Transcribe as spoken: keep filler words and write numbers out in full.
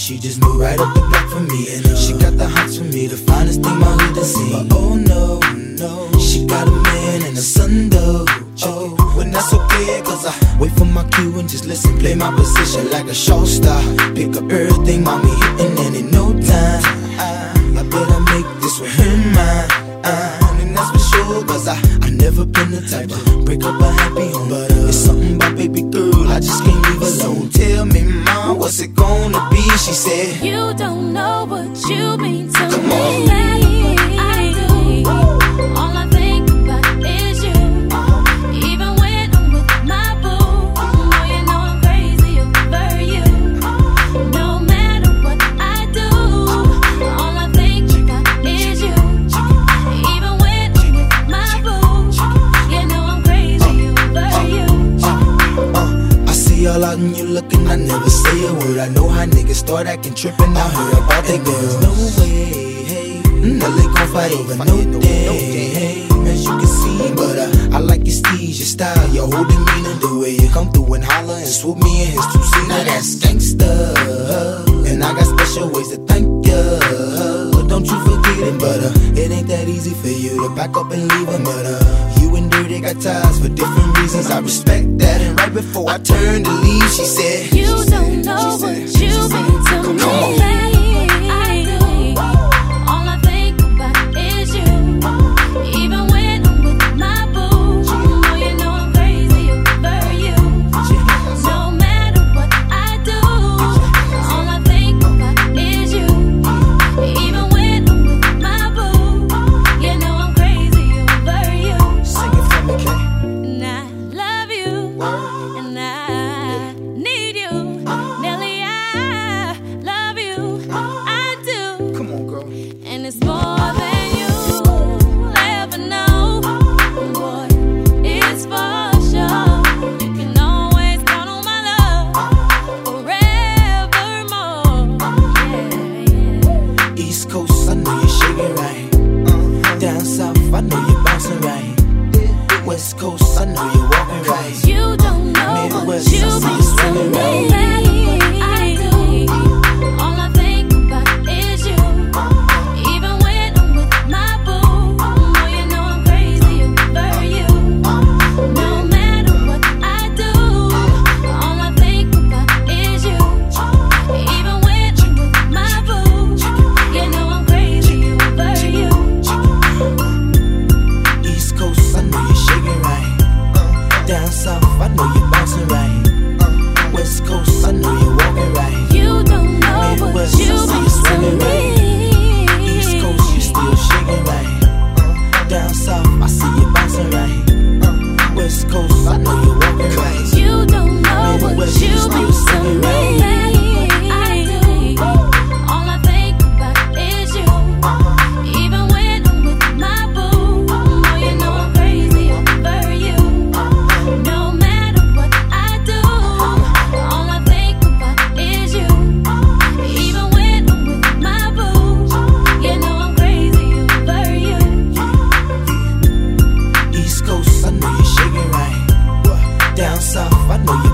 she just moved right up the block for me. And uh, she got the hots for me, the finest thing my hood has seen. But oh no, no, she got a man and a son though. Oh, when that's okay, cause I wait for my cue and just listen, play my position like a show star. Pick up everything, mommy hitting, and in no time I, I better make this with her mine. Uh, and that's for sure, cause I, I never been the type to break up a happy home. But uh, it's something about baby girl, I just can't leave alone. Tell me, mom, what's it gonna be? She said, you don't know what you mean to come me. on. I do. All I think about is you. Even when I'm with my boo, oh, you know I'm crazy over you. No matter what I do, all I think about is you. Even when I'm with my boo, you know I'm crazy over you. Uh, I see all out and you looking, I never say a word. I know how niggas start acting trippin'. I heard about that girl. No way, hey, now they gon' fight over no day, hey, as you can see. But uh, I like your steez, your style, your whole demeanor, the way you come through and holler and swoop me in his two seat. Now that's gangsta, and I got special ways to thank ya. Don't you forget it, but uh, it ain't that easy for you to back up and leave him. But uh, you and Dirty got ties for different reasons. I respect that. And right before I turned to leave, she said, you don't know what you mean to me. I do. All I think about is you. Even when I'm with my boo, oh, you know I'm crazy over you. No matter what I do, all I think about is you. Even when I'm with my boo, you know I'm crazy over you. Sing it for me, Kay. And I love you, and I need you. Nelly, I love you, I do. Come on, girl. And it's more than you'll ever know. Boy, it's for sure. You can always count on my love forevermore. Yeah, yeah. East Coast, I know you're shaking right. Down South, I know you're bouncing right. West Coast, I know you're walking right. You don't know what Midwest, you I see you mean to swinging me. right. I do. All I think about is you. Even when I'm with my boo, oh, you know I'm crazy over you. No matter what I do, all I think about is you. Even when I'm with my boo, you know I'm crazy over you. East Coast, I know you're shaking right. Down South, I know you're bouncing right. West Coast, I know you're walking right. You don't know what Midwest, you I see you mean swinging to right. me. East Coast, you still shaking right. Down South, I see you bouncing right. West Coast, I know you're walking right. You don't know what Midwest, you you still mean to swinging me. right. I do. All I think about is you. Even when I'm with my boo, oh, you know I'm crazy over you. No matter what I do, all I think about is you. Even when I'm with my boo, you know I'm crazy over you. East Coast, I know you're shaking right. Down South, I know you're